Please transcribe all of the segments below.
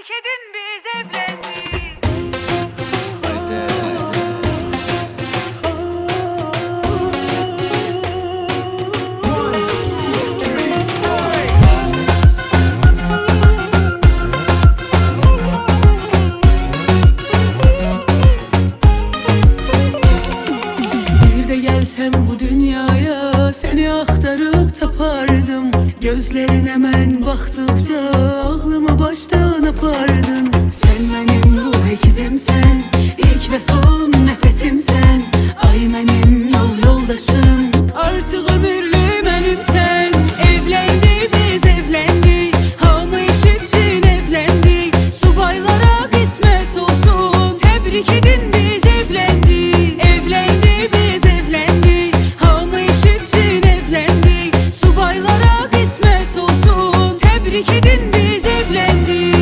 Tebrik edin biz evlendik. Bir de gelsem bu dünyaya, seni aktarıp tapardım. Gözlerin hemen baktıkça aklımı baştan apardın. Sen benim ruh ikizimsen, ilk ve son nefesimsen. Ay benim yol yoldaşım, artık ömürlü benimsen. Evlendik biz evlendik, hamı işitsin evlendik. Subaylara kısmet olsun, tebrik edin biz evlendik. Evlendik biz evlendik, hamı işitsin evlendik. Subaylara kısmet olsun, tebrik edin biz evlendik.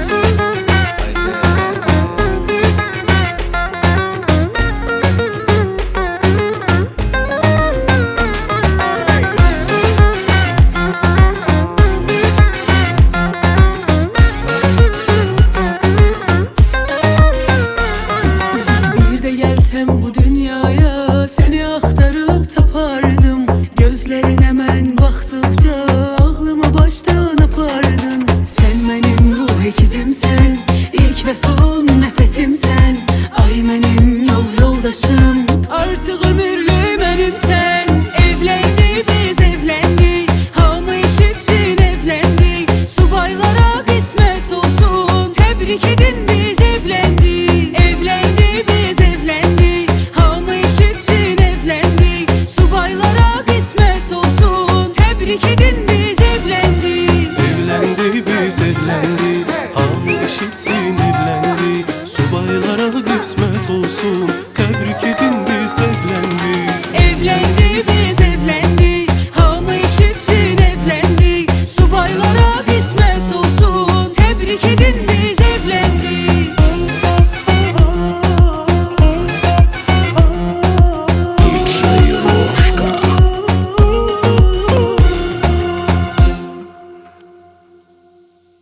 Bir de gelsem bu dünyaya, seni aktarıp tapardım. Gözlerin hemen baktıkça aklımı baştan apardın. Sen benim ruh ikizimsen, ilk ve son nefesimsen. Ay benim yol yoldaşım, artık ömürlü benimsen. Evlendik biz evlendik, hamı işitsin evlendik. Subaylara kısmet olsun, tebrik edin biz evlendik. Evlendik biz evlendik, hamı işitsin evlendik. Subaylara kısmet olsun, tebrik edin biz evlendik. Evlendi biz evlendi, hamı işitsin evlendi. Subaylara kısmet olsun, tebrik edin biz evlendi.